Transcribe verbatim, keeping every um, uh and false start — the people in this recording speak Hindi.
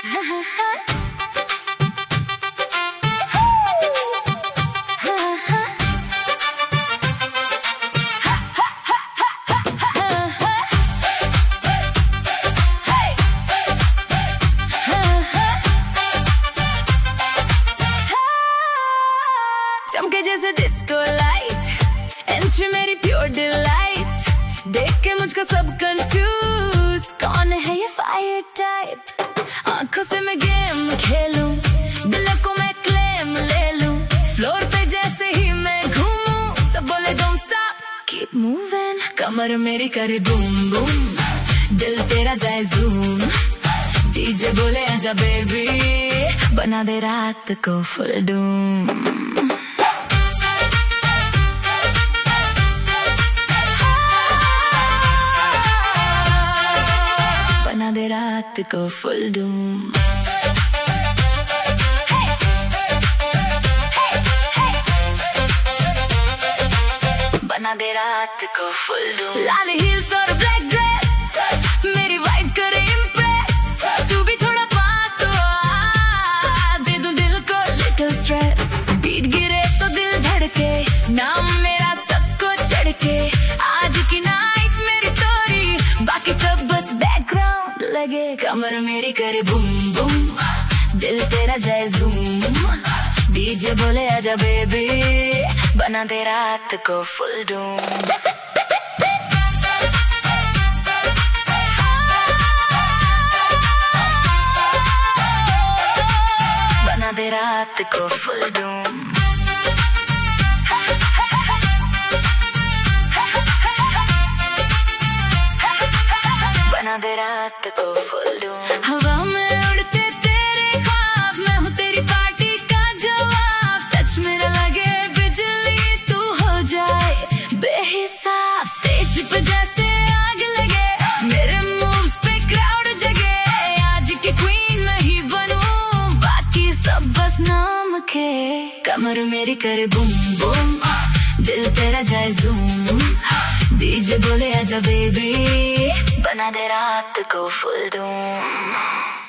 चमके जैसे डिस्को लाइट, एंट्री मेरी प्योर डिलाइट। देख के मुझको सब कंफ्यूज, कौन है ये फायर टाइप। आंखों से मैं गेम खेलूं, दिलों को मैं क्लेम ले लूं। फ्लोर पे जैसे ही मैं घूमूं, सब बोले डोंट स्टॉप कीप मूविंग। कमर मेरी करे बूम बूम, दिल तेरा जाए जूम। डीजे बोले आजा बेबी, बना दे रात को फुल डूम। बना दे रात को फुल डूम। बना दे रात को फुल डूम। लाल हील्स और ब्लैक ड्रेस, मेरी वाइब करे इम्प्रेस। तू भी थोड़ा पास तो आ, दे दूं दिल को लिटिल स्ट्रेस। बीट गिरे तो दिल धड़के, नाम मेरा सबको चढ़ के। आज की नाइट मेरी स्टोरी, बाकी सब बस बैकग्राउंड लगे। कमर मेरी करे बूम बूम, दिल तेरा जाए जूम। डीजे बोले आजा बेबी, बना दे रात को फुल डूम। बना दे रात को फुल डूम। बना दे रात को फुल डूम। हवा में उड़ते तेरे ख्वाब, मैं हूँ तेरी पार्टी का जवाब। टच मेरा लगे बिजली, तू हो जाए बेहिसाब। स्टेज पे जैसे आग लगे, मेरे मूव्स पे क्राउड जगे। आज की क्वीन नहीं बनूं, बाकी सब बस नाम के। कमर मेरी करे बूम बूम, दिल तेरा जाए जूम। डीजे बोले आजा बेबी, बना दे रात को फुल डूम।